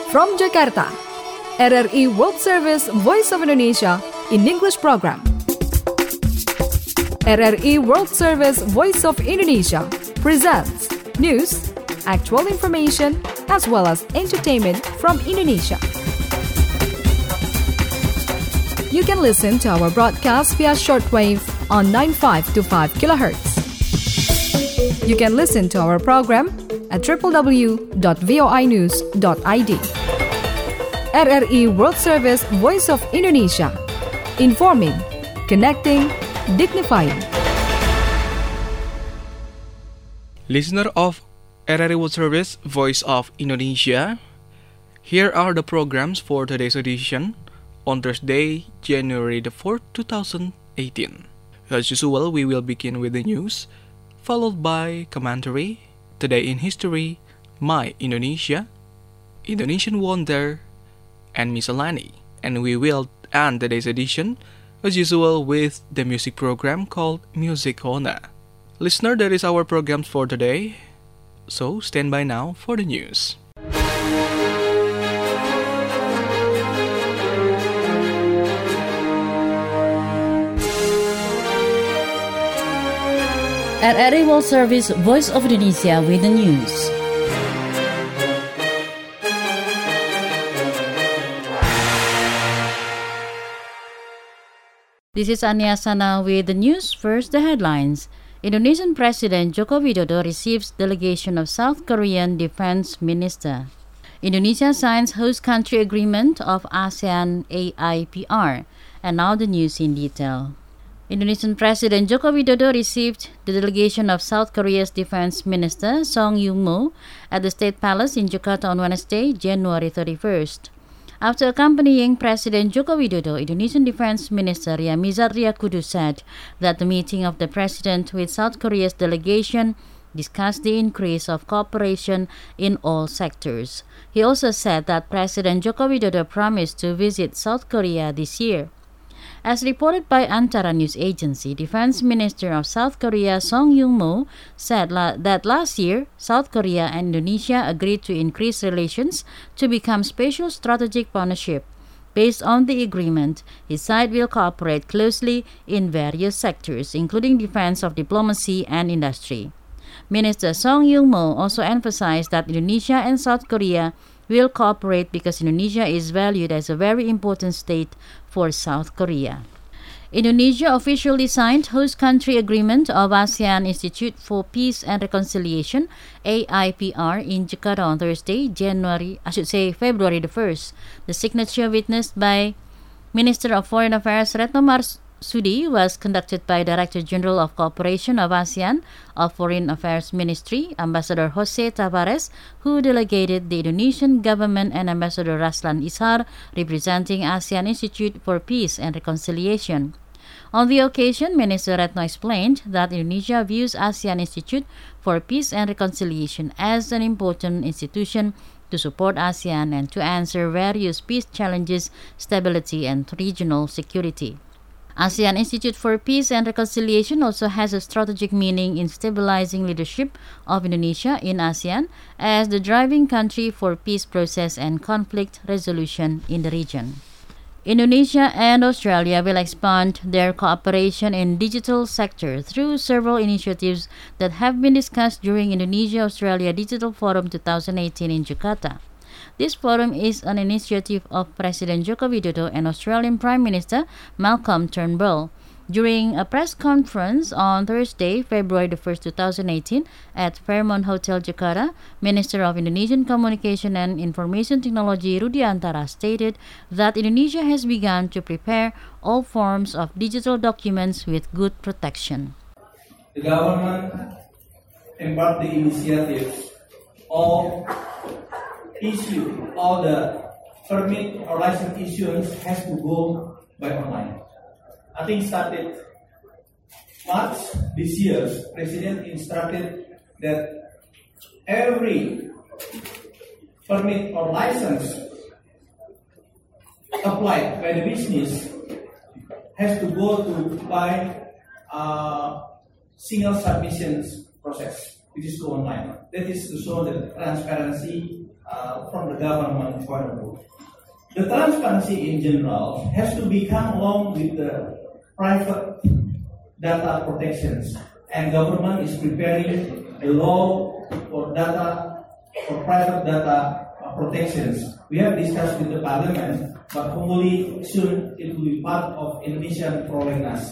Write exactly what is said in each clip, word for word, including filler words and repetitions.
From Jakarta, R R I World Service Voice of Indonesia in English program. R R I World Service Voice of Indonesia presents news, actual information, as well as entertainment from Indonesia. You can listen to our broadcast via shortwave on nine five two five kilohertz. You can listen to our program at w w w dot voi news dot i d. R R I World Service Voice of Indonesia. Informing, connecting, dignifying. Listener of R R I World Service Voice of Indonesia, here are the programs for today's edition on Thursday, January the fourth, twenty eighteen. As usual, we will begin with the news, followed by commentary, Today in History, My Indonesia, Indonesian Wonder, and Miscellany. And we will end today's edition, as usual, with the music program called Music Corner. Listener, that is our programs for today. So, stand by now for the news. R R I World Service Voice of Indonesia with the news. This is Ania Sana with the news. First, the headlines. Indonesian President Joko Widodo receives delegation of South Korean Defense Minister. Indonesia signs host country agreement of ASEAN A I P R. And now the news in detail. Indonesian President Joko Widodo received the delegation of South Korea's Defense Minister Song Yung-mo at the State Palace in Jakarta on Wednesday, January thirty-first. After accompanying President Joko Widodo, Indonesian Defense Minister Ryamizard Riyakudu said that the meeting of the President with South Korea's delegation discussed the increase of cooperation in all sectors. He also said that President Joko Widodo promised to visit South Korea this year. As reported by Antara News Agency, Defense Minister of South Korea Song Yung-mo said la- that last year, South Korea and Indonesia agreed to increase relations to become special strategic partnership. Based on the agreement, his side will cooperate closely in various sectors, including defense of diplomacy and industry. Minister Song Yung-mo also emphasized that Indonesia and South Korea will cooperate because Indonesia is valued as a very important state for South Korea. Indonesia officially signed host country agreement of ASEAN Institute for Peace and Reconciliation A I P R in Jakarta on Thursday, January, I should say February the first. The signature witnessed by Minister of Foreign Affairs Retno Marsudi was conducted by Director General of Cooperation of ASEAN of Foreign Affairs Ministry, Ambassador Jose Tavares, who delegated the Indonesian government, and Ambassador Raslan Ishar, representing ASEAN Institute for Peace and Reconciliation. On the occasion, Minister Retno explained that Indonesia views ASEAN Institute for Peace and Reconciliation as an important institution to support ASEAN and to answer various peace challenges, stability, and regional security. ASEAN Institute for Peace and Reconciliation also has a strategic meaning in stabilizing leadership of Indonesia in ASEAN as the driving country for peace process and conflict resolution in the region. Indonesia and Australia will expand their cooperation in digital sector through several initiatives that have been discussed during Indonesia-Australia Digital Forum twenty eighteen in Jakarta. This forum is an initiative of President Joko Widodo and Australian Prime Minister Malcolm Turnbull. During a press conference on Thursday, February the first, twenty eighteen, at Fairmont Hotel Jakarta, Minister of Indonesian Communication and Information Technology Rudiantara stated that Indonesia has begun to prepare all forms of digital documents with good protection. The government embarked the initiative of issue all the permit or license issuance has to go by online. I think started March this year, President instructed that every permit or license applied by the business has to go to by uh, single submissions process, which is go online. That is to show the transparency uh, from the government point of view. The transparency in general has to become along with the private data protections, and government is preparing a law for data, for private data uh, protections. We have discussed with the parliament, but hopefully soon it will be part of Indonesian prolegnas.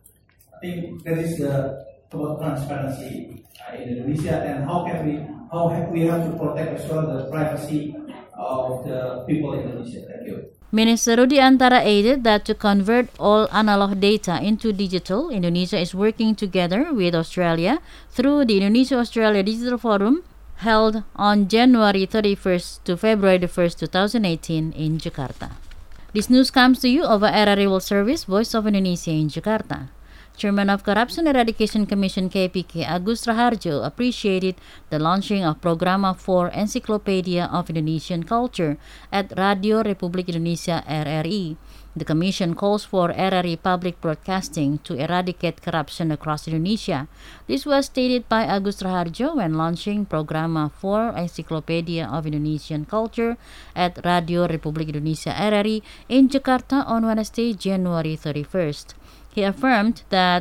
I think that is the about transparency uh, in Indonesia, and how can we, how have we have to protect as well the privacy of the people in Indonesia. Thank you. Minister Rudiantara added that to convert all analog data into digital, Indonesia is working together with Australia through the Indonesia-Australia Digital Forum held on January thirty-first to February first, twenty eighteen in Jakarta. This news comes to you over R R A World Service, Voice of Indonesia in Jakarta. Chairman of Corruption Eradication Commission K P K Agus Raharjo appreciated the launching of Programa for Encyclopedia of Indonesian Culture at Radio Republik Indonesia R R I. The Commission calls for R R I Public Broadcasting to eradicate corruption across Indonesia. This was stated by Agus Raharjo when launching Programa for Encyclopedia of Indonesian Culture at Radio Republik Indonesia R R I in Jakarta on Wednesday, January thirty-first. He affirmed that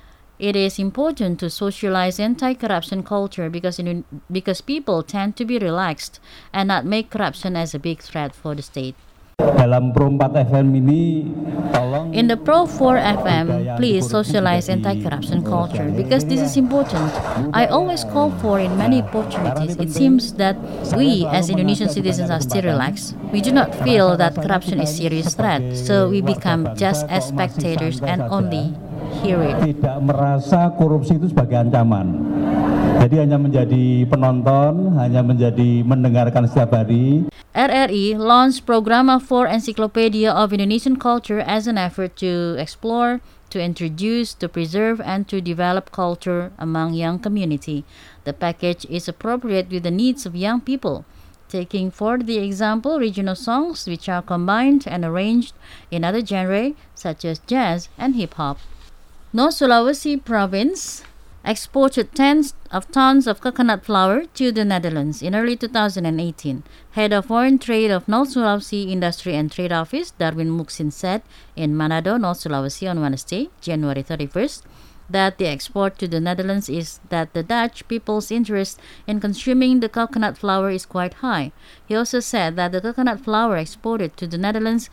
it is important to socialize anti-corruption culture because in, because people tend to be relaxed and not make corruption as a big threat for the state. Dalam Pro four F M ini, tolong In the Pro four F M, please socialize anti-corruption culture because this is important. I always call for in many opportunities. It seems that we as Indonesian citizens are still relaxed. We do not feel that corruption is a serious threat, so we become just as spectators and only hear it. Tidak merasa korupsi itu sebagai ancaman. Jadi hanya menjadi penonton, hanya menjadi mendengarkan setiap hari. R R I launched Programa for Encyclopedia of Indonesian Culture as an effort to explore, to introduce, to preserve, and to develop culture among young community. The package is appropriate with the needs of young people, taking for the example regional songs which are combined and arranged in other genres such as jazz and hip-hop. North Sulawesi Province exported tens of tons of coconut flour to the Netherlands in early two thousand eighteen. Head of Foreign Trade of North Sulawesi Industry and Trade Office, Darwin Muksin, said in Manado, North Sulawesi on Wednesday, January thirty-first, that the export to the Netherlands is that the Dutch people's interest in consuming the coconut flour is quite high. He also said that the coconut flour exported to the Netherlands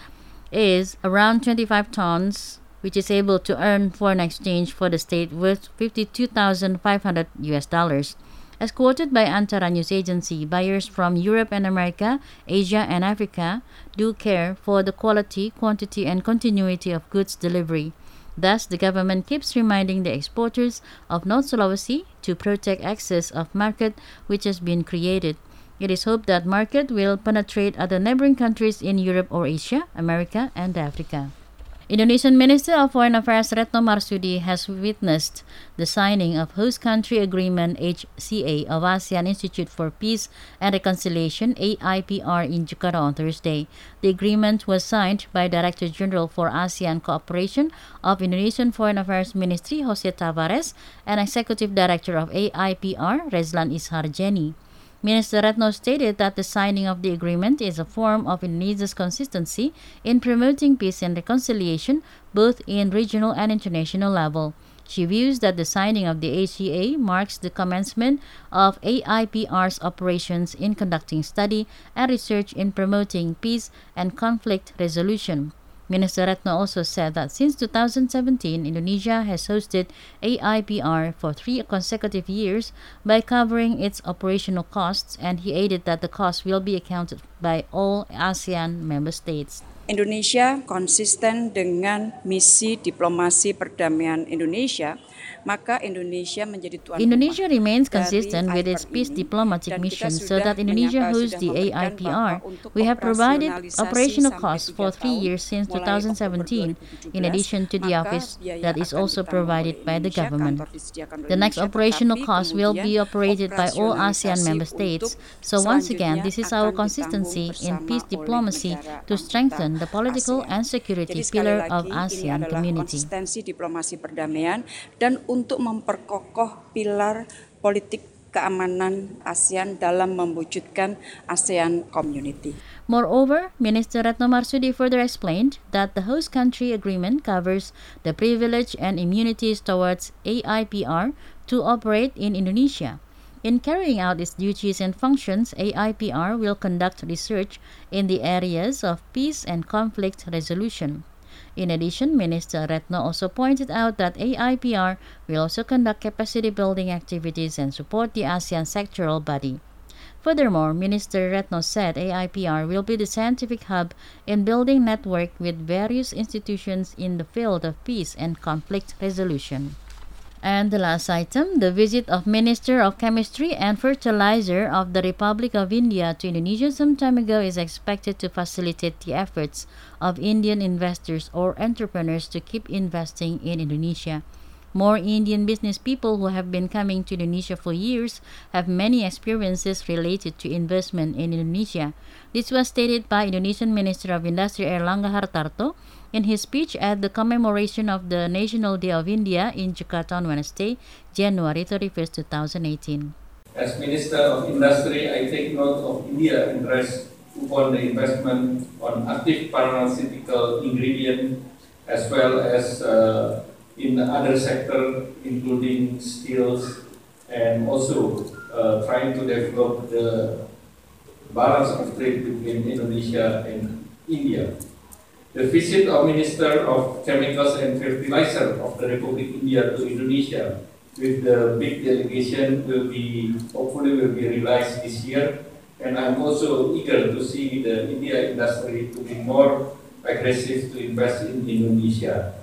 is around twenty-five tons, which is able to earn foreign exchange for the state worth fifty-two thousand five hundred U S dollars. As quoted by Antara News Agency, buyers from Europe and America, Asia and Africa do care for the quality, quantity, and continuity of goods delivery. Thus, the government keeps reminding the exporters of North Sulawesi to protect access of market which has been created. It is hoped that market will penetrate other neighboring countries in Europe or Asia, America, and Africa. Indonesian Minister of Foreign Affairs Retno Marsudi has witnessed the signing of Host Country Agreement H C A of ASEAN Institute for Peace and Reconciliation A I P R in Jakarta on Thursday. The agreement was signed by Director General for ASEAN Cooperation of Indonesian Foreign Affairs Ministry Jose Tavares and Executive Director of A I P R Rezlan Isharjeni. Minister Retno stated that the signing of the agreement is a form of Indonesia's consistency in promoting peace and reconciliation both in regional and international level. She views that the signing of the H C A marks the commencement of A I P R's operations in conducting study and research in promoting peace and conflict resolution. Minister Retno also said that since two thousand seventeen, Indonesia has hosted A I P R for three consecutive years by covering its operational costs, and he added that the cost will be accounted by all ASEAN member states. Indonesia konsisten dengan misi diplomasi perdamaian Indonesia, maka Indonesia menjadi tuan Indonesia remains consistent with its peace diplomatic mission so that Indonesia hosts the A I P R. We have provided operational costs for three years since two thousand seventeen, in addition to the office that is also provided by the government. The next operational cost will be operated by all ASEAN member states. So once again, this is our consistency in peace diplomacy to strengthen the political and security pillar of ASEAN community. Konsistensi diplomasi perdamaian dan untuk memperkokoh pilar politik keamanan ASEAN dalam mewujudkan ASEAN Community. Moreover, Minister Retno Marsudi further explained that the host country agreement covers the privilege and immunities towards A I P R to operate in Indonesia. In carrying out its duties and functions, A I P R will conduct research in the areas of peace and conflict resolution. In addition, Minister Retno also pointed out that A I P R will also conduct capacity building activities and support the ASEAN sectoral body. Furthermore, Minister Retno said A I P R will be the scientific hub in building network with various institutions in the field of peace and conflict resolution. And the last item, the visit of Minister of Chemistry and Fertilizer of the Republic of India to Indonesia some time ago is expected to facilitate the efforts of Indian investors or entrepreneurs to keep investing in Indonesia. More Indian business people who have been coming to Indonesia for years have many experiences related to investment in Indonesia. This was stated by Indonesian Minister of Industry Airlangga Hartarto in his speech at the commemoration of the National Day of India in Jakarta on Wednesday, January thirty-first, twenty eighteen. As Minister of Industry, I take note of India's interest upon the investment on active pharmaceutical ingredient as well as uh, in other sectors, including steels, and also uh, trying to develop the balance of trade between Indonesia and India. The visit of Minister of Chemicals and Fertilizer of the Republic of India to Indonesia with the big delegation will be, hopefully will be realized this year. And I'm also eager to see the India industry to be more aggressive to invest in Indonesia.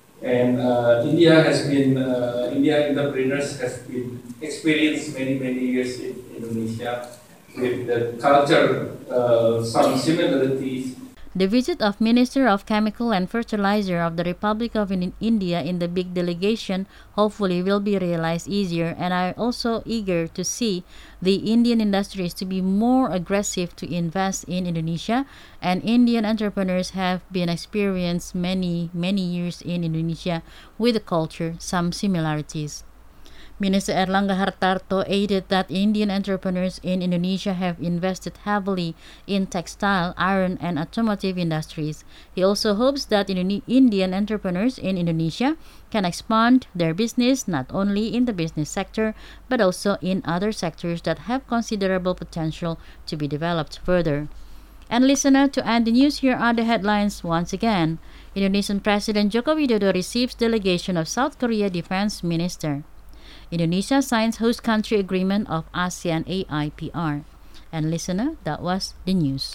And uh, India has been, uh, India entrepreneurs have been experienced many, many years in Indonesia with the culture, uh, some similarities. The visit of Minister of Chemical and Fertilizer of the Republic of India in the big delegation hopefully will be realized easier, and I'm also eager to see the Indian industries to be more aggressive to invest in Indonesia, and Indian entrepreneurs have been experienced many, many years in Indonesia with the culture, some similarities. Minister Airlangga Hartarto added that Indian entrepreneurs in Indonesia have invested heavily in textile, iron, and automotive industries. He also hopes that Indian entrepreneurs in Indonesia can expand their business not only in the business sector but also in other sectors that have considerable potential to be developed further. And listener, to end the news, here are the headlines once again. Indonesian President Joko Widodo receives delegation of South Korea Defense Minister. Indonesia signs host country agreement of ASEAN A I P R. And listener, that was the news.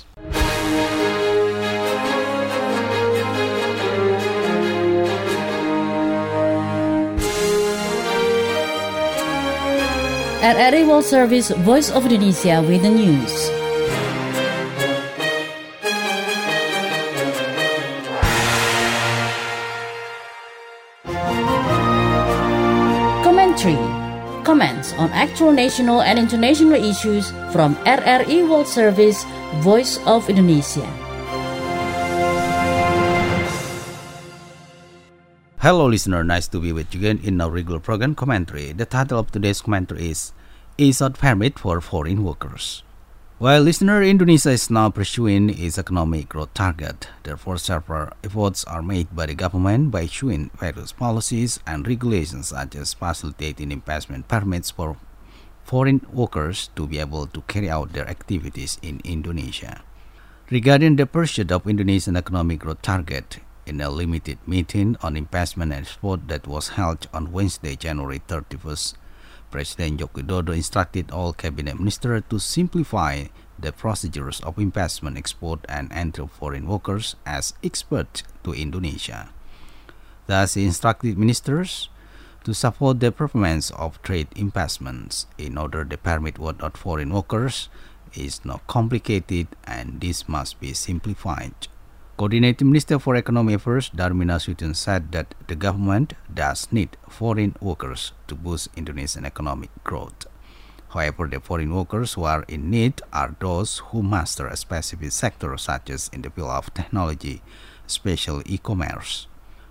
R R I World Service, Voice of Indonesia with the news. Comments on actual national and international issues from R R I World Service, Voice of Indonesia. Hello listener, nice to be with you again in our regular program commentary. The title of today's commentary is Ease Out Permit for Foreign Workers. While listener, Indonesia is now pursuing its economic growth target, therefore several efforts are made by the government by issuing various policies and regulations such as facilitating investment permits for foreign workers to be able to carry out their activities in Indonesia. Regarding the pursuit of Indonesian economic growth target, in a limited meeting on investment and export that was held on Wednesday, January thirty-first, President Joko Widodo instructed all cabinet ministers to simplify the procedures of investment, export, and entry of foreign workers as experts to Indonesia. Thus, he instructed ministers to support the performance of trade investments in order the permit of foreign workers is not complicated and this must be simplified. Coordinating Minister for Economic Affairs Darmin Nasution said that the government does need foreign workers to boost Indonesian economic growth. However, the foreign workers who are in need are those who master a specific sector such as in the field of technology, especially e-commerce.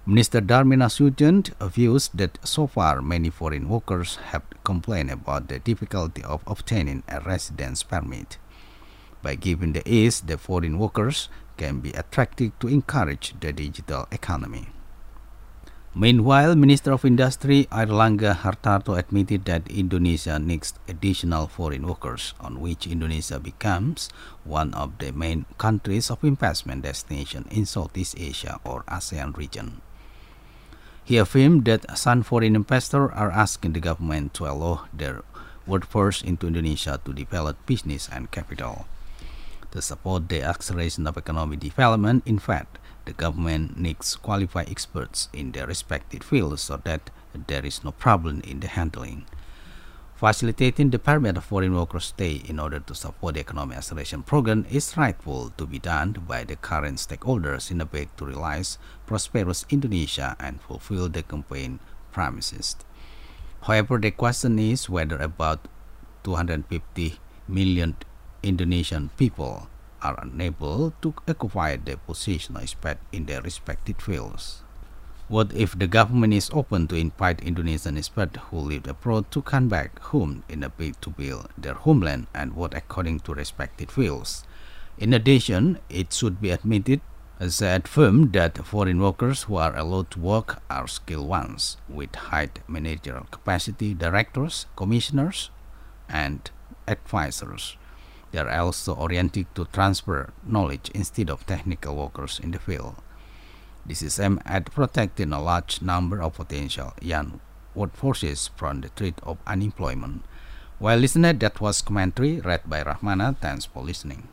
Minister Darmin Nasution views that so far many foreign workers have complained about the difficulty of obtaining a residence permit. By giving the ease, the foreign workers can be attractive to encourage the digital economy. Meanwhile, Minister of Industry Airlangga Hartarto admitted that Indonesia needs additional foreign workers, on which Indonesia becomes one of the main countries of investment destination in Southeast Asia or ASEAN region. He affirmed that some foreign investors are asking the government to allow their workforce into Indonesia to develop business and capital. To support the acceleration of economic development, in fact, the government needs qualified experts in their respective fields so that there is no problem in the handling. Facilitating the permit of foreign workers stay in order to support the economic acceleration program is rightful to be done by the current stakeholders in a bid to realize prosperous Indonesia and fulfill the campaign promises. However, the question is whether about two hundred fifty million Indonesian people are unable to occupy their position expect in their respective fields. What if the government is open to invite Indonesian experts who live abroad to come back home in a bid to build their homeland and work according to respective fields? In addition, it should be admitted as affirmed that foreign workers who are allowed to work are skilled ones with high managerial capacity, directors, commissioners, and advisors. They are also oriented to transfer knowledge instead of technical workers in the field. This is aimed at protecting a large number of potential young workforces from the threat of unemployment. Well, listener, that was commentary read by Rahmana. Thanks for listening.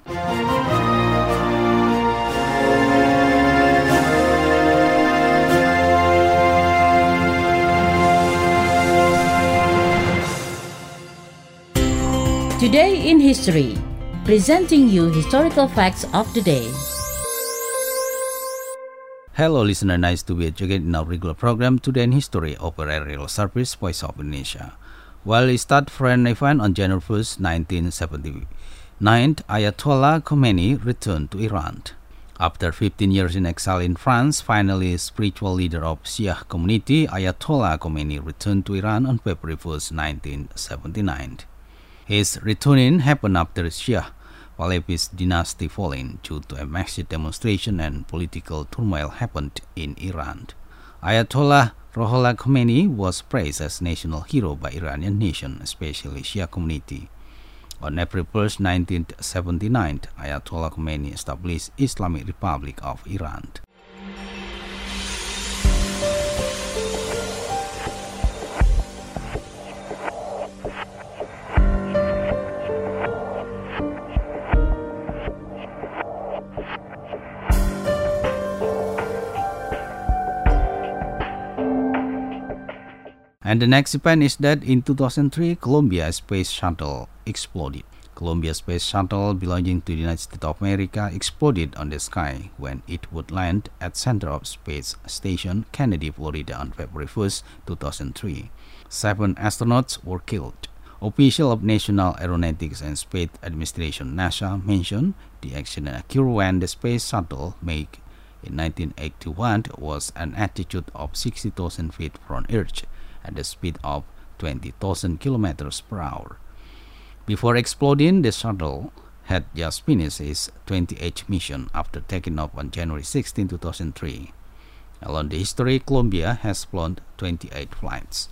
Today in History, presenting you historical facts of the day. Hello listener, nice to be with you again in our regular program Today in History of Aerial Service Voice of Indonesia. Well, it started from an event on January first, nineteen seventy-nine, Ayatollah Khomeini returned to Iran. After fifteen years in exile in France, finally spiritual leader of Shia community, Ayatollah Khomeini returned to Iran on February first, nineteen seventy-nine. His returning happened after Shia Pahlavi dynasty falling due to a massive demonstration and political turmoil happened in Iran. Ayatollah Ruhollah Khomeini was praised as national hero by Iranian nation, especially Shia community. On April first, nineteen seventy-nine, Ayatollah Khomeini established Islamic Republic of Iran. And the next event is that in two thousand three, Columbia Space Shuttle exploded. Columbia Space Shuttle belonging to the United States of America exploded on the sky when it would land at Center of Space Station Kennedy, Florida on February first, two thousand three. Seven astronauts were killed. Official of National Aeronautics and Space Administration NASA mentioned the accident occurred when the space shuttle made in nineteen eighty-one was an altitude of sixty thousand feet from Earth at the speed of twenty thousand kilometers per hour. Before exploding, the shuttle had just finished its twenty-eighth mission after taking off on January sixteenth, two thousand three. Along the history, Columbia has flown twenty-eight flights.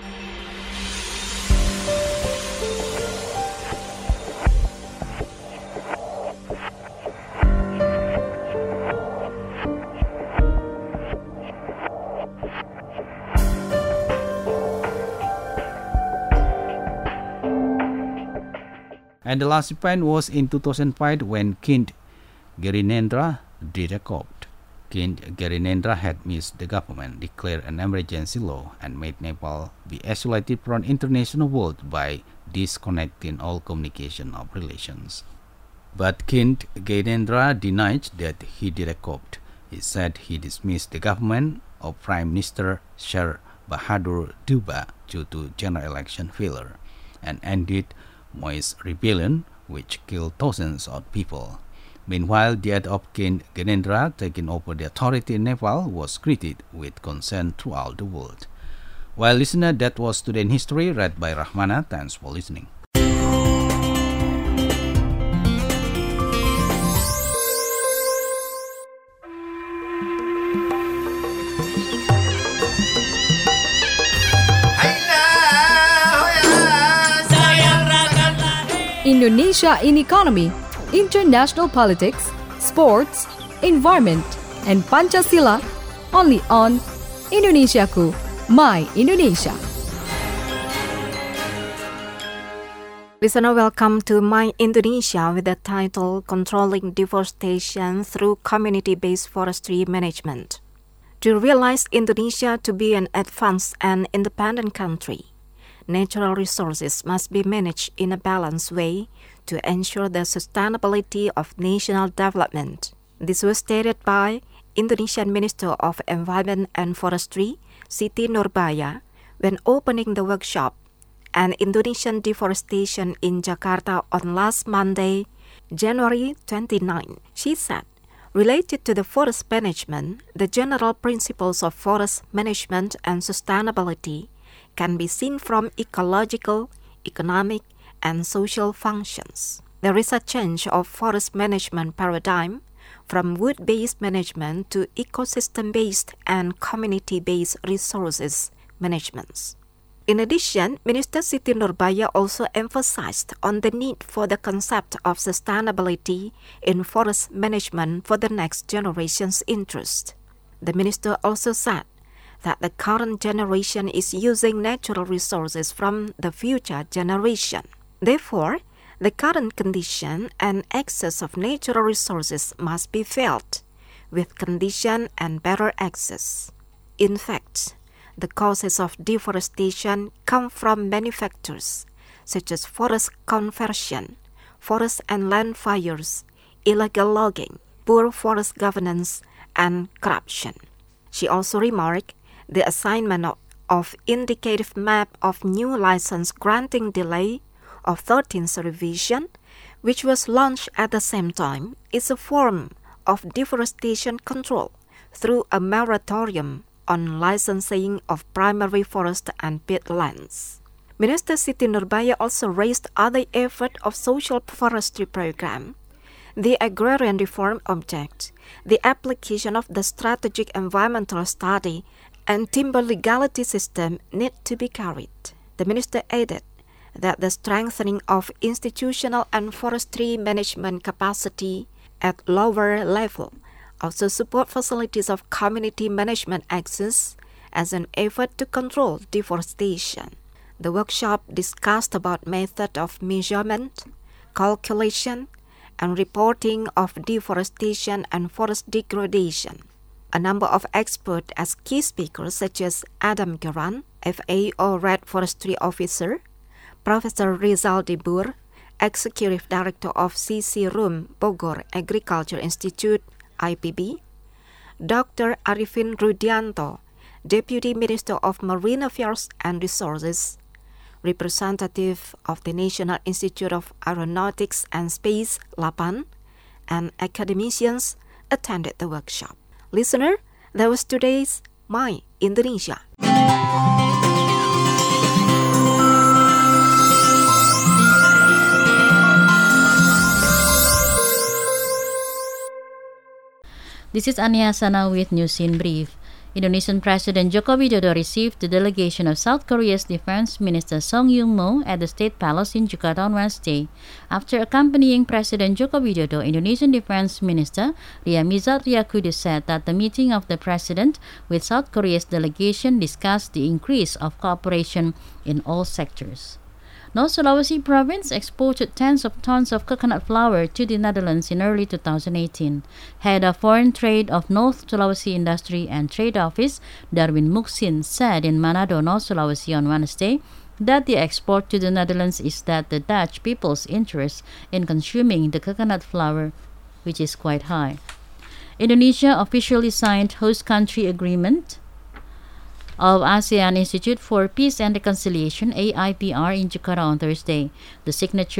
And the last event was in two thousand five when King Gyanendra declared. King Gyanendra had missed the government, declared an emergency law, and made Nepal be isolated from international world by disconnecting all communication of relations. But King Gyanendra denied that he declared. He said he dismissed the government of Prime Minister Sher Bahadur Deuba due to general election failure and ended Maoist rebellion which killed thousands of people. Meanwhile, the head of King Gyanendra taking over the authority in Nepal was greeted with concern throughout the world. Well, listener, that was Today in History, read by Rahmana. Thanks for listening. Indonesia in economy, international politics, sports, environment, and Pancasila, only on Indonesiaku, My Indonesia. Listener, welcome to My Indonesia with the title Controlling Deforestation Through Community-Based Forestry Management. To realize Indonesia to be an advanced and independent country, natural resources must be managed in a balanced way to ensure the sustainability of national development. This was stated by Indonesian Minister of Environment and Forestry, Siti Nurbaya, when opening the workshop on Indonesian deforestation in Jakarta on last Monday, January twenty-ninth. She said, related to the forest management, the general principles of forest management and sustainability can be seen from ecological, economic, and social functions. There is a change of forest management paradigm from wood-based management to ecosystem-based and community-based resources management. In addition, Minister Siti Nurbaya also emphasized on the need for the concept of sustainability in forest management for the next generation's interest. The minister also said that the current generation is using natural resources from the future generation. Therefore, the current condition and access of natural resources must be felt with condition and better access. In fact, the causes of deforestation come from many factors, such as forest conversion, forest and land fires, illegal logging, poor forest governance, and corruption. She also remarked the assignment of, of indicative map of new license granting delay of thirteenth revision, which was launched at the same time, is a form of deforestation control through a moratorium on licensing of primary forest and peatlands. Minister Siti Nurbaya also raised other effort of social forestry program, the agrarian reform object, the application of the strategic environmental study, and timber legality system need to be carried. The minister added that the strengthening of institutional and forestry management capacity at lower level also support facilities of community management access as an effort to control deforestation. The workshop discussed about method of measurement, calculation, and reporting of deforestation and forest degradation. A number of experts as key speakers such as Adam Geran, F A O Red Forestry Officer, Professor Rizal Dibur, Executive Director of C C Room Bogor Agriculture Institute, I P B, Doctor Arifin Rudianto, Deputy Minister of Marine Affairs and Resources, representative of the National Institute of Aeronautics and Space, LAPAN, and academicians attended the workshop. Listener, that was today's My Indonesia. This is Ania Sana with News in Brief. Indonesian President Joko Widodo received the delegation of South Korea's Defense Minister Song Yung-mo at the State Palace in Jakarta on Wednesday. After accompanying President Joko Widodo, Indonesian Defense Minister Ria Mizar Triakudu said that the meeting of the President with South Korea's delegation discussed the increase of cooperation in all sectors. North Sulawesi province exported tens of tons of coconut flour to the Netherlands in early two thousand eighteen. Head of Foreign Trade of North Sulawesi Industry and Trade Office, Darwin Muksin, said in Manado, North Sulawesi on Wednesday that the export to the Netherlands is that the Dutch people's interest in consuming the coconut flour, which is quite high. Indonesia officially signed host country agreement of ASEAN Institute for Peace and Reconciliation, A I P R, in Jakarta on Thursday. The signature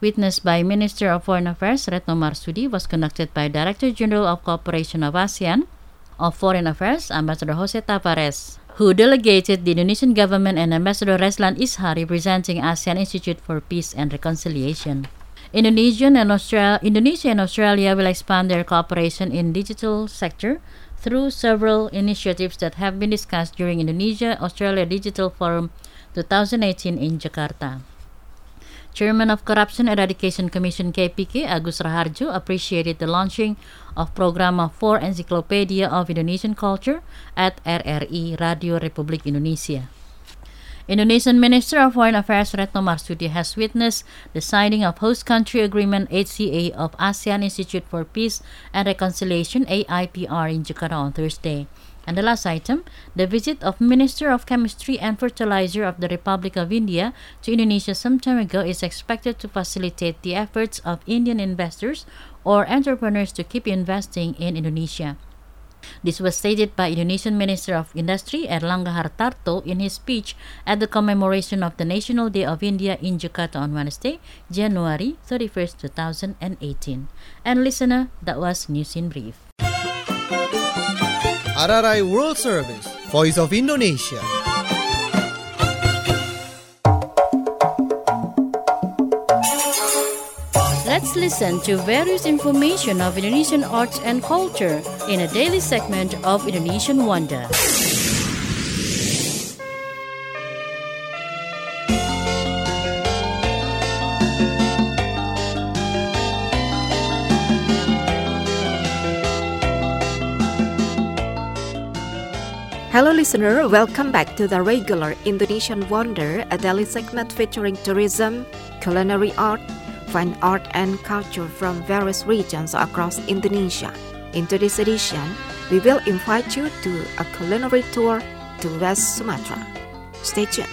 witnessed by Minister of Foreign Affairs Retno Marsudi, was conducted by Director General of Cooperation of ASEAN of Foreign Affairs, Ambassador Jose Tavares, who delegated the Indonesian government, and Ambassador Reslan Isha, representing ASEAN Institute for Peace and Reconciliation. Indonesian and Austra- Indonesia and Australia will expand their cooperation in digital sector through several initiatives that have been discussed during Indonesia-Australia Digital Forum twenty eighteen in Jakarta. Chairman of Corruption Eradication Commission K P K, Agus Raharjo, appreciated the launching of program for Encyclopedia of Indonesian Culture at R R I Radio Republik Indonesia. Indonesian Minister of Foreign Affairs Retno Marsudi has witnessed the signing of Host Country Agreement H C A of ASEAN Institute for Peace and Reconciliation A I P R in Jakarta on Thursday. And the last item, the visit of Minister of Chemistry and Fertilizer of the Republic of India to Indonesia some time ago is expected to facilitate the efforts of Indian investors or entrepreneurs to keep investing in Indonesia. This was stated by Indonesian Minister of Industry Erlangga Hartarto in his speech at the commemoration of the National Day of India in Jakarta on Wednesday, January thirty-first, twenty eighteen. And listener, that was News in Brief. R R I World Service, Voice of Indonesia. Let's listen to various information of Indonesian arts and culture in a daily segment of Indonesian Wonder. Hello listener, welcome back to the regular Indonesian Wonder, a daily segment featuring tourism, culinary art, fine art and culture from various regions across Indonesia. In today's edition, we will invite you to a culinary tour to West Sumatra. Stay tuned.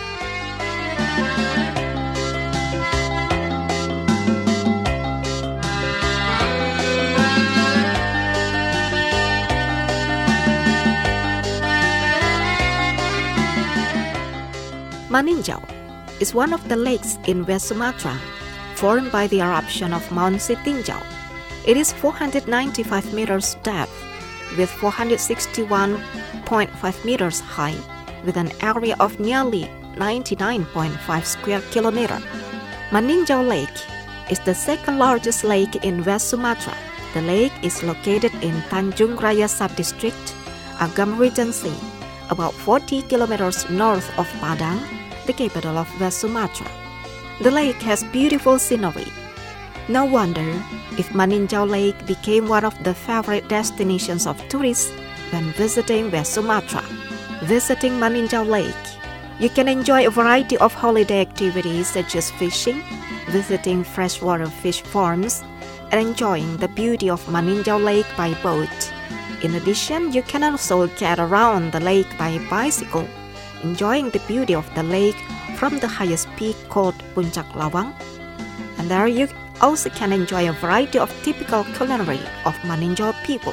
Maninjau is one of the lakes in West Sumatra, formed by the eruption of Mount Sitinjau. It is four hundred ninety-five meters depth with four hundred sixty-one point five meters high, with an area of nearly ninety-nine point five square kilometers. Maninjau Lake is the second largest lake in West Sumatra. The lake is located in Tanjung Raya Sub-District, Agam Regency, about forty kilometers north of Padang, the capital of West Sumatra. The lake has beautiful scenery. No wonder if Maninjau Lake became one of the favorite destinations of tourists when visiting West Sumatra. Visiting Maninjau Lake, you can enjoy a variety of holiday activities such as fishing, visiting freshwater fish farms, and enjoying the beauty of Maninjau Lake by boat. In addition, you can also get around the lake by bicycle, enjoying the beauty of the lake from the highest peak called Puncak Lawang. And there you also can enjoy a variety of typical culinary of Maninjau people.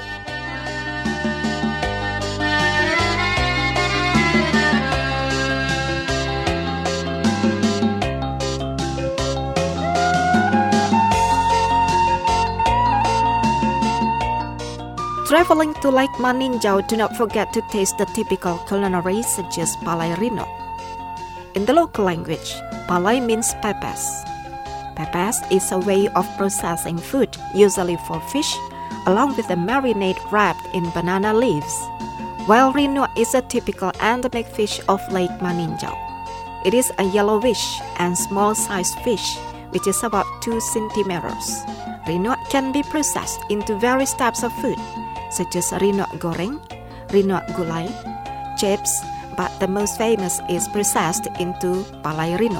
Traveling to Lake Maninjau, do not forget to taste the typical culinary such as palai rino. In the local language, palai means pepes. Pepes is a way of processing food, usually for fish, along with a marinade wrapped in banana leaves. While rino is a typical endemic fish of Lake Maninjau. It is a yellowish and small-sized fish, which is about two centimeters. Rino can be processed into various types of food, such as rino goreng, rino gulai, chips, but the most famous is processed into palai rino.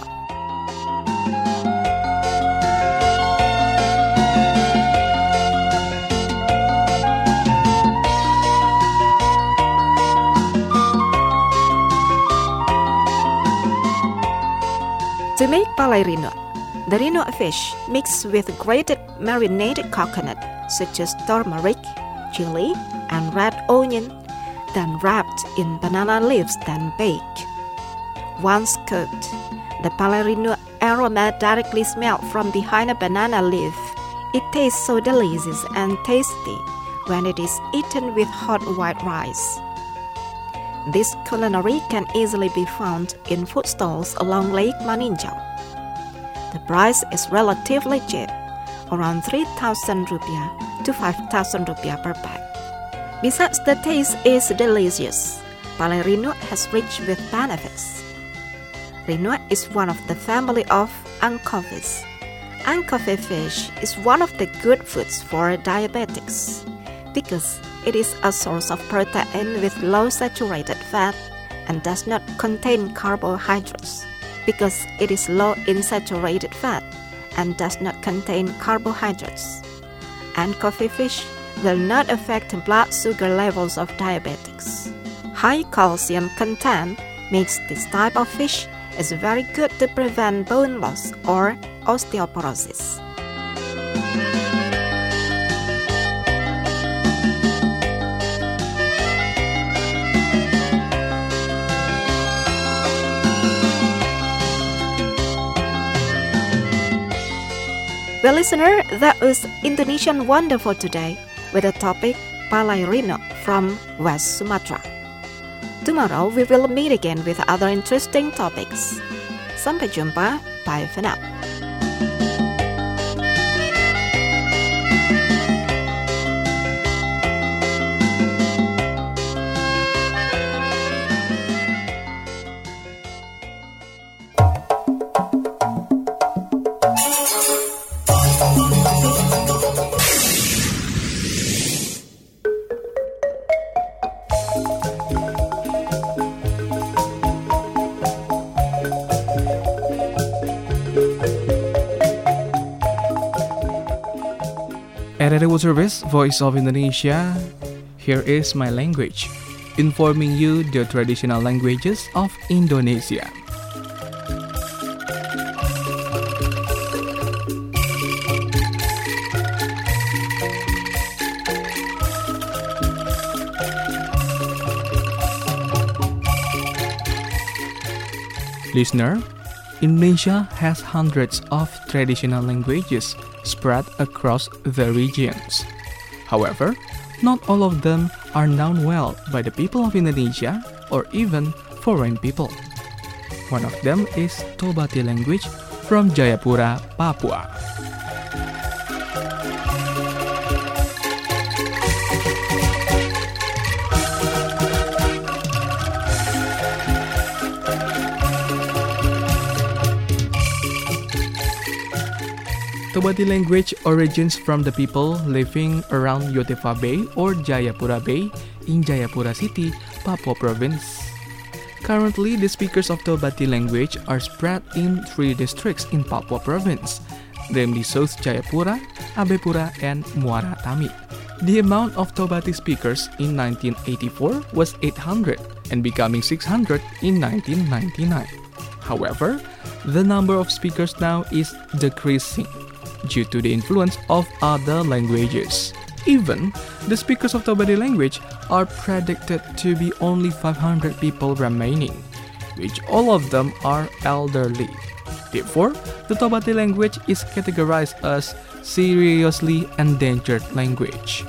To make palai rino, the rino fish mixed with grated marinated coconut such as turmeric, chili, and red onion, then wrapped in banana leaves, then baked. Once cooked, the palai rino aroma directly smelled from behind a banana leaf. It tastes so delicious and tasty when it is eaten with hot white rice. This culinary can easily be found in food stalls along Lake Maninjau. The price is relatively cheap, around three thousand rupiah to five thousand rupiah per pack. Besides the taste is delicious, palai rinuk has rich with benefits. Rinuk is one of the family of anchovies. Anchovy fish is one of the good foods for diabetics because it is a source of protein with low saturated fat and does not contain carbohydrates because it is low in saturated fat and does not contain carbohydrates. Anchovy fish will not affect blood sugar levels of diabetics. High calcium content makes this type of fish is very good to prevent bone loss or osteoporosis. Well, listener, that was Indonesian Wonder for today with the topic palai rinuk from West Sumatra. Tomorrow we will meet again with other interesting topics. Sampai jumpa, bye for now. R R I World Service, Voice of Indonesia. Here is my language, informing you the traditional languages of Indonesia. Listener, Indonesia has hundreds of traditional languages spread across the regions. However, not all of them are known well by the people of Indonesia or even foreign people. One of them is Tobati language from Jayapura, Papua. Tobati language origins from the people living around Yotefa Bay or Jayapura Bay in Jayapura City, Papua Province. Currently, the speakers of Tobati language are spread in three districts in Papua Province, namely South Jayapura, Abepura, and Muara Tami. The amount of Tobati speakers in nineteen eighty-four was eight hundred and becoming six hundred in nineteen ninety-nine. However, the number of speakers now is decreasing due to the influence of other languages. Even the speakers of Tobati language are predicted to be only five hundred people remaining, which all of them are elderly. Therefore, the Tobati language is categorized as seriously endangered language.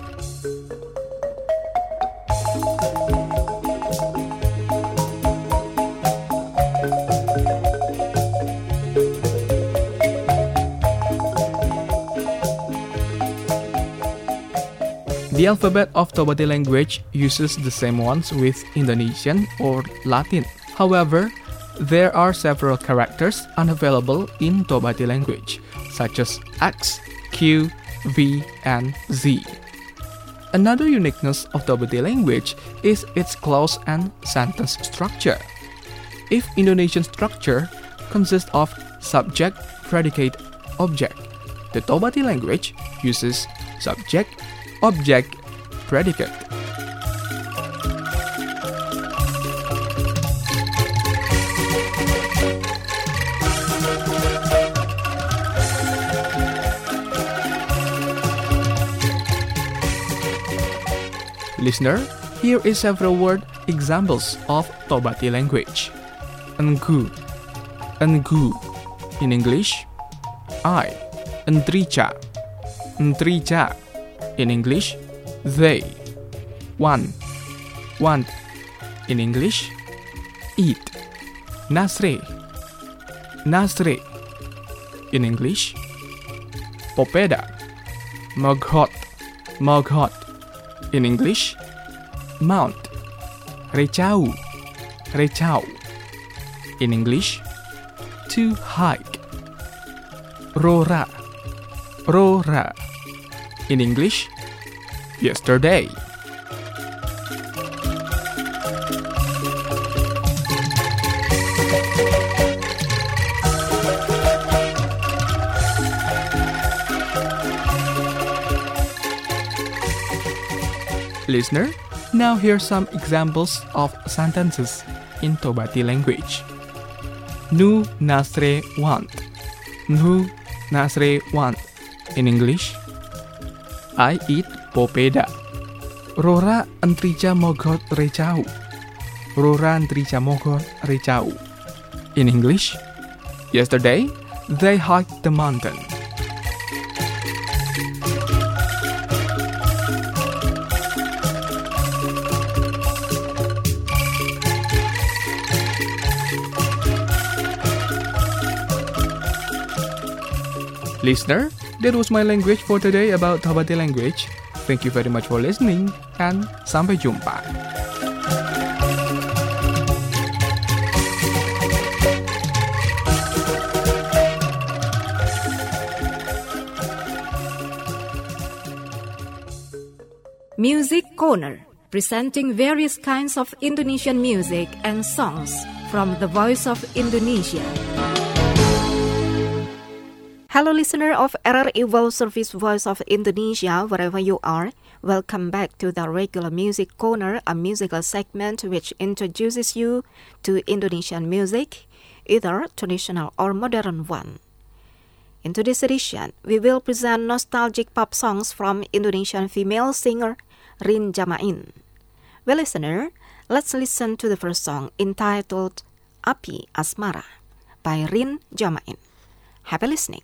The alphabet of Tobati language uses the same ones with Indonesian or Latin. However, there are several characters unavailable in Tobati language, such as X, Q, V, and Z. Another uniqueness of Tobati language is its clause and sentence structure. If Indonesian structure consists of subject, predicate, object, the Tobati language uses subject, object, predicate. Listener, here is several word examples of Tobati language. Enggu, enggu, In English, I. Entrica. Entrica. In English, they. One. Want. In English, eat. Nasre. Nasre. In English, popeda. Moghot. Moghot. In English, mount. Rechau. Rechau. In English, to hike. Rora. Rora. In English, yesterday. Listener, now here's some examples of sentences in Tobati language. Nu nasre want. Nu nasre want. In English, I eat popeda. Rora entrica mogot recau. Rora entrica mogot recau. In English, yesterday they hiked the mountain. Listener, that was my language for today about Tobati language. Thank you very much for listening and sampai jumpa. Music Corner, presenting various kinds of Indonesian music and songs from the Voice of Indonesia. Hello listener of R R I World Service Voice of Indonesia, wherever you are. Welcome back to the regular Music Corner, a musical segment which introduces you to Indonesian music, either traditional or modern one. In today's edition, we will present nostalgic pop songs from Indonesian female singer Rin Jamain. Well listener, let's listen to the first song entitled Api Asmara by Rin Jamain. Happy listening.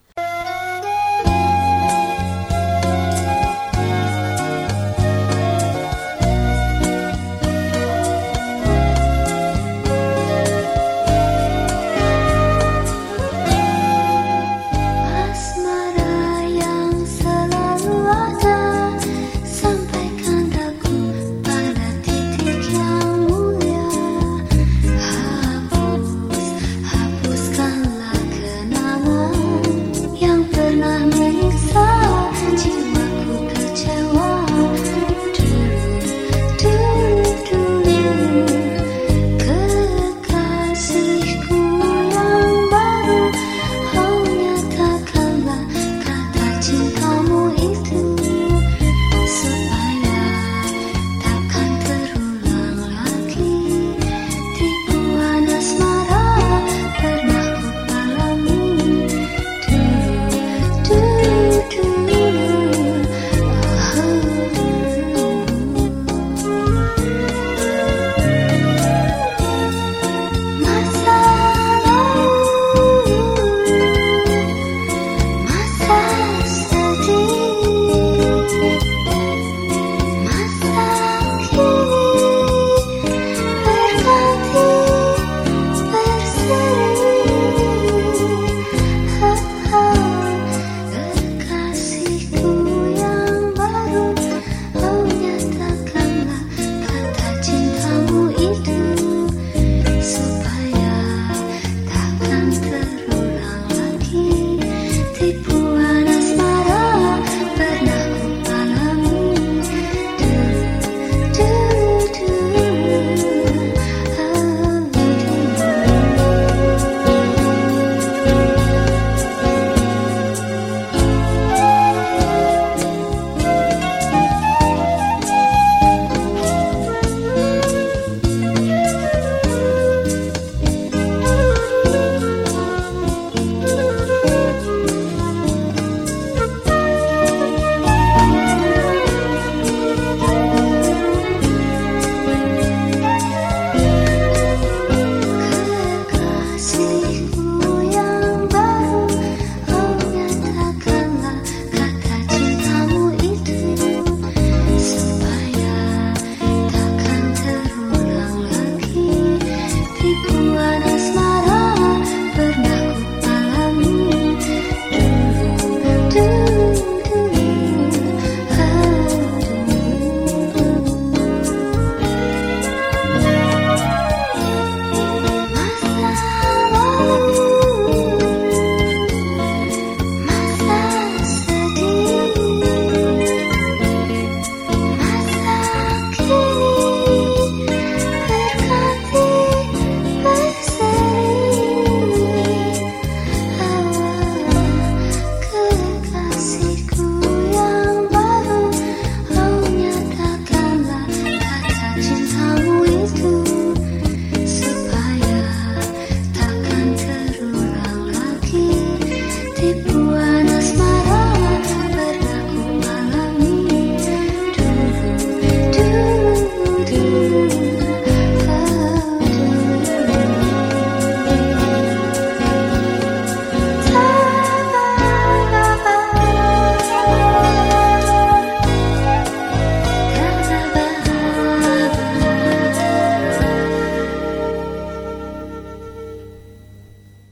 Yang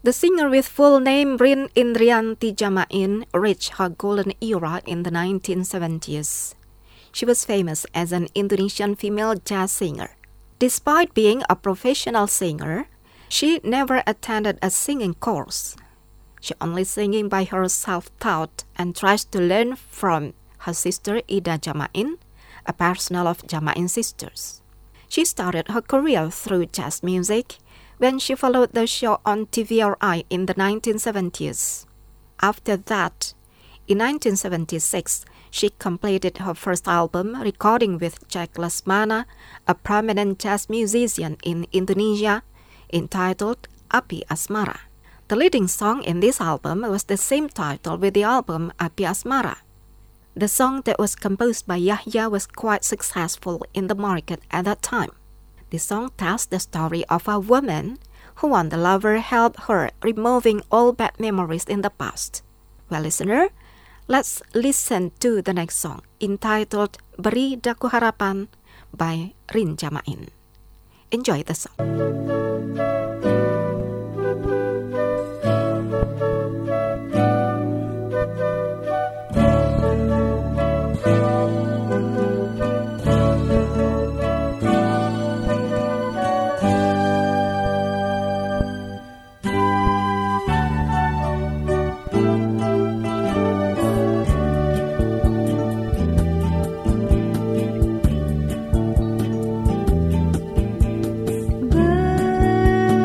The singer with full name Rin Indrianti Jamain reached her golden era in the nineteen seventies. She was famous as an Indonesian female jazz singer. Despite being a professional singer, she never attended a singing course. She only singing by her self-taught and tries to learn from her sister Ida Jamain, a personal of Jamain sisters. She started her career through jazz music when she followed the show on T V R I in the nineteen seventies. After that, in nineteen seventy-six, she completed her first album recording with Jack Lesmana, a prominent jazz musician in Indonesia, entitled Api Asmara. The leading song in this album was the same title with the album Api Asmara. The song that was composed by Yahya was quite successful in the market at that time. The song tells the story of a woman who want the lover help her removing all bad memories in the past. Well, listener, let's listen to the next song entitled Beri Daku Harapan by Rin Jamain. Enjoy the song. Beri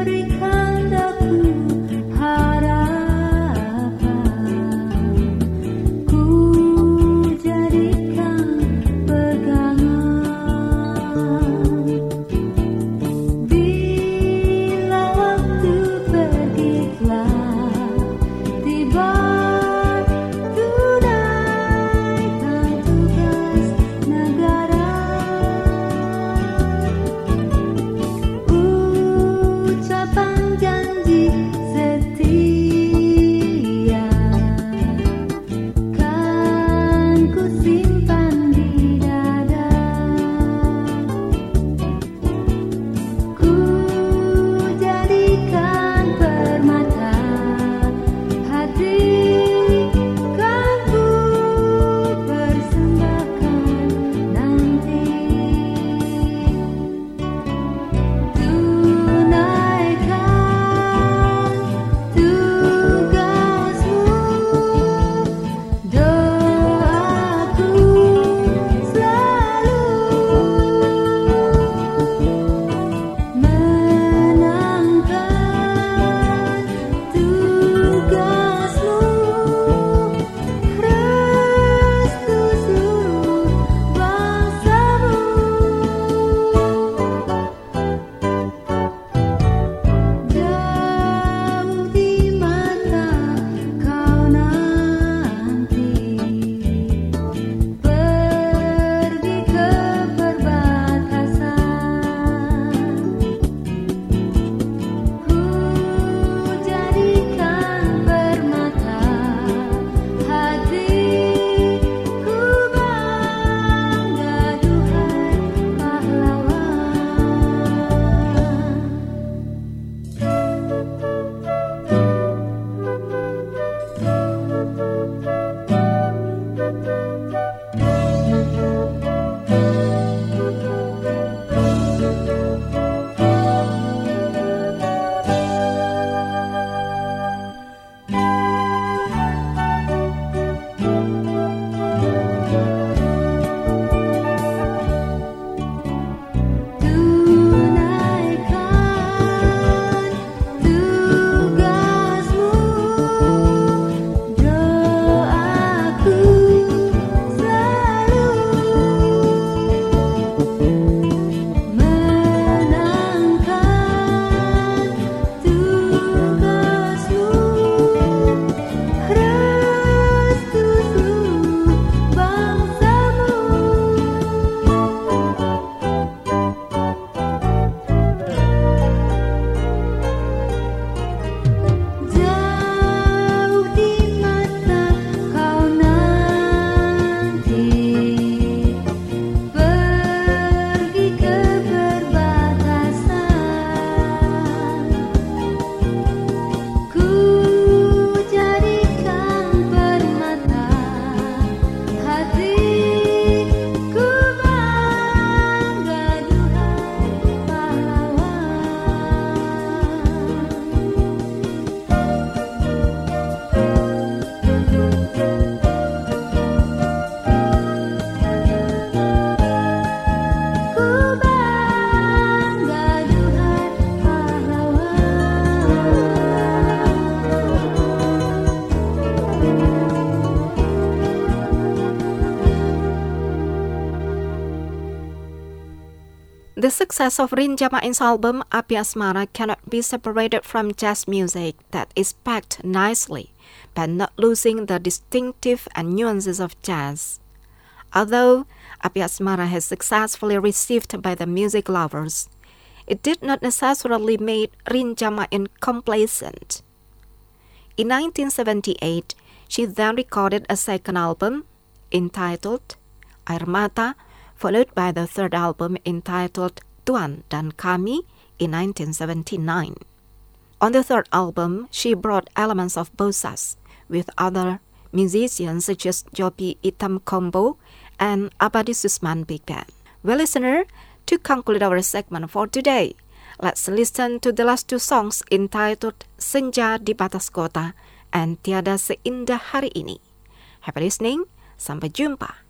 The success of Rin Jamain's album Api Asmara cannot be separated from jazz music that is packed nicely, but not losing the distinctive and nuances of jazz. Although Api Asmara has successfully received by the music lovers, it did not necessarily make Rin Jamain complacent. In nineteen seventy-eight, she then recorded a second album entitled Air Mata, followed by the third album entitled Tuan dan Kami in nineteen seventy-nine. On the third album, she brought elements of bossas with other musicians such as Jopi Itam Combo and Abadi Susman Big Band. Well, listener, to conclude our segment for today, let's listen to the last two songs entitled Senja di Batas Kota and Tiada Seindah Hari Ini. Happy listening, sampai jumpa.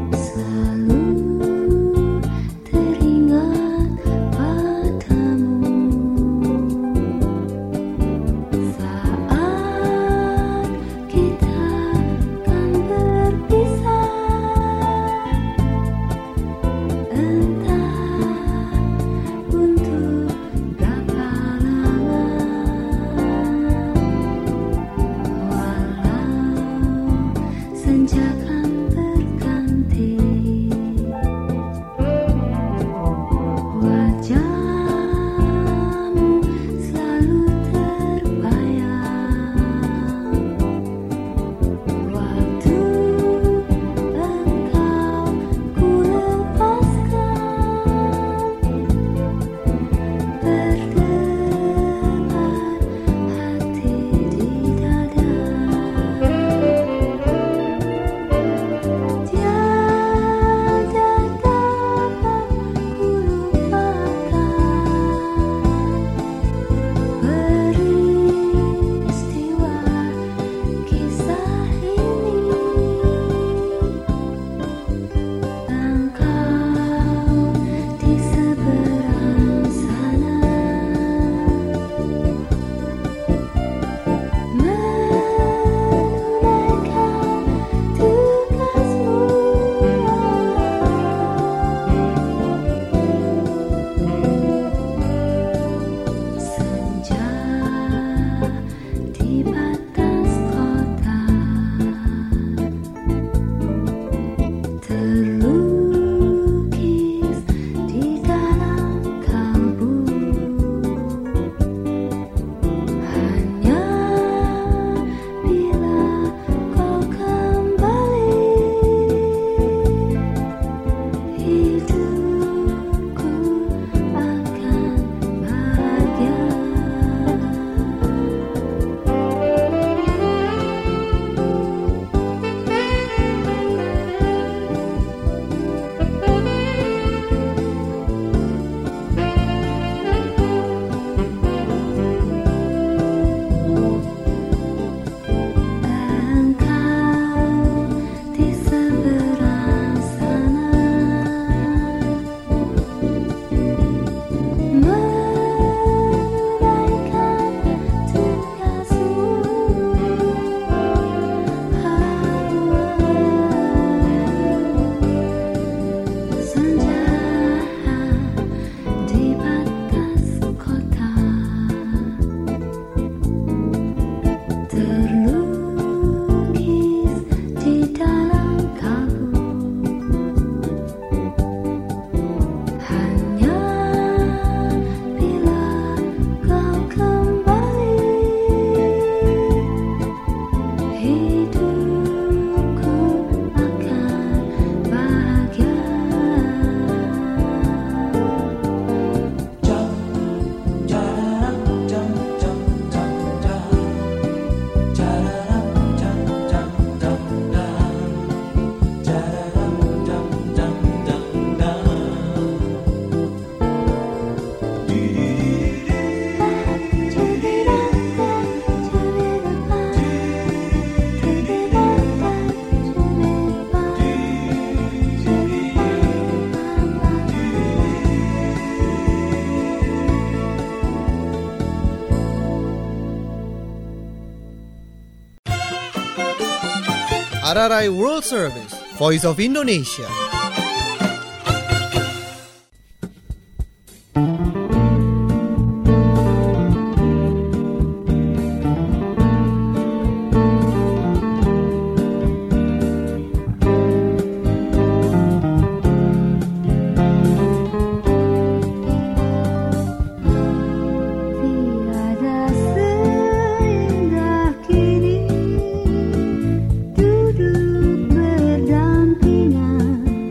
Teringat padamu. R R I World Service, Voice of Indonesia. Duduk berdampingan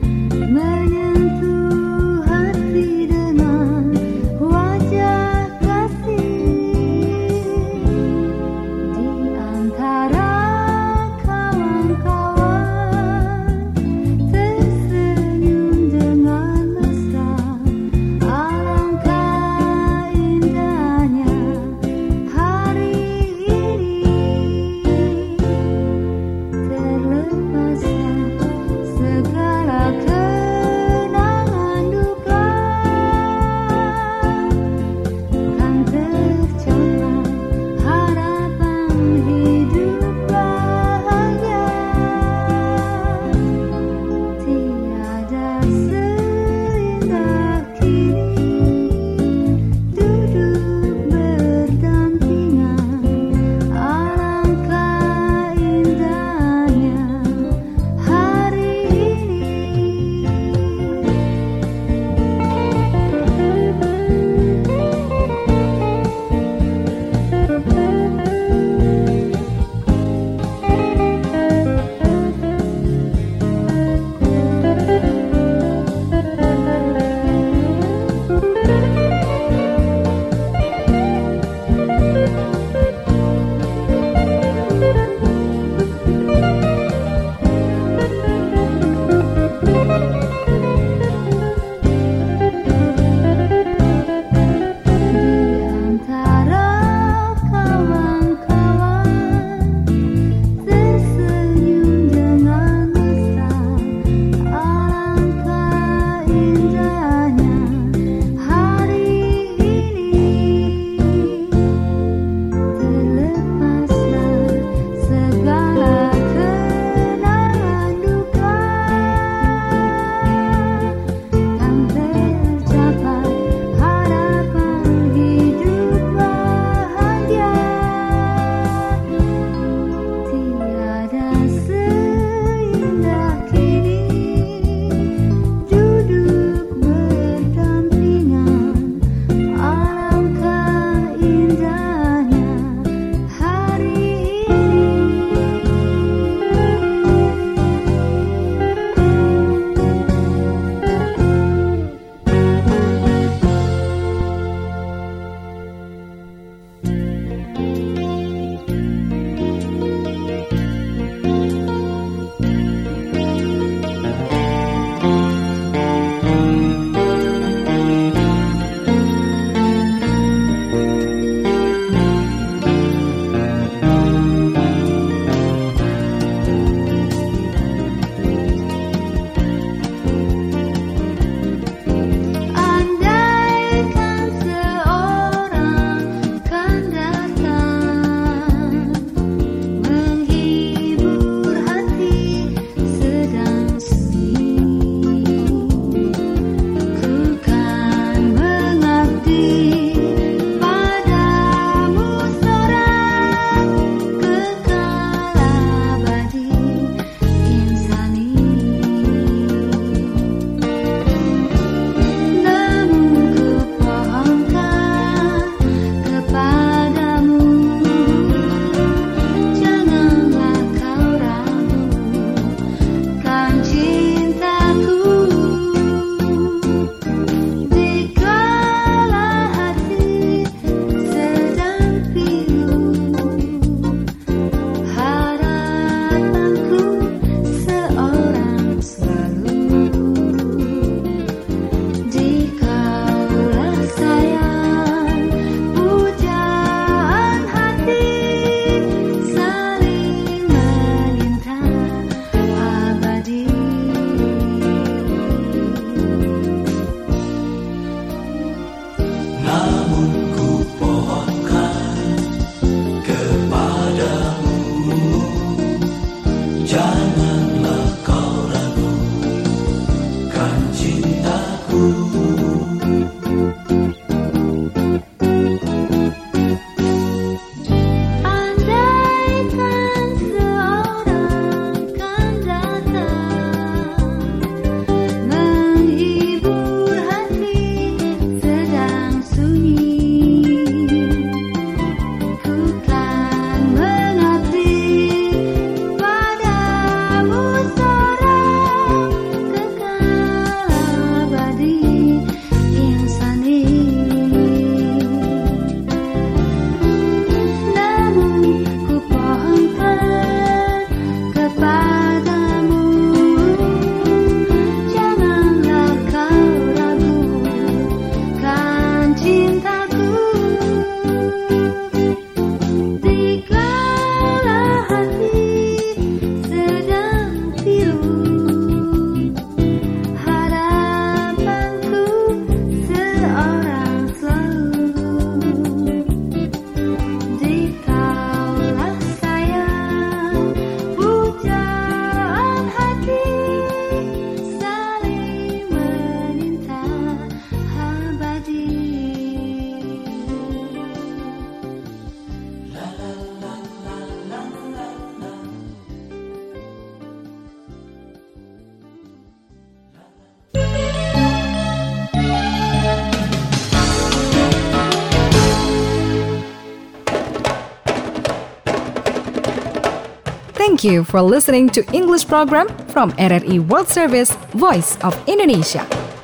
Thank you for listening to English program from R R I World Service, Voice of Indonesia.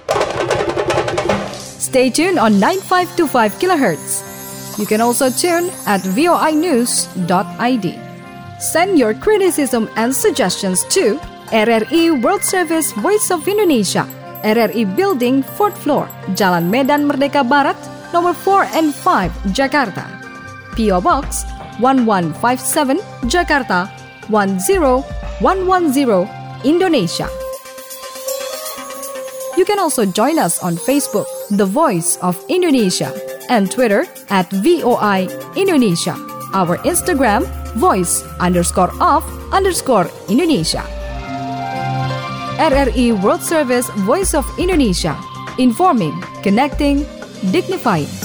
Stay tuned on nine five two five kilohertz. You can also tune at v o i news dot i d. Send your criticism and suggestions to R R I World Service, Voice of Indonesia, R R I Building, fourth floor, Jalan Medan Merdeka Barat, nomor four and five, Jakarta. P O Box one one five seven, Jakarta one zero one one zero, Indonesia. You can also join us on Facebook, The Voice of Indonesia, and Twitter at V O I Indonesia. Our Instagram, voice underscore of underscore Indonesia. R R I World Service, Voice of Indonesia. Informing, connecting, dignifying.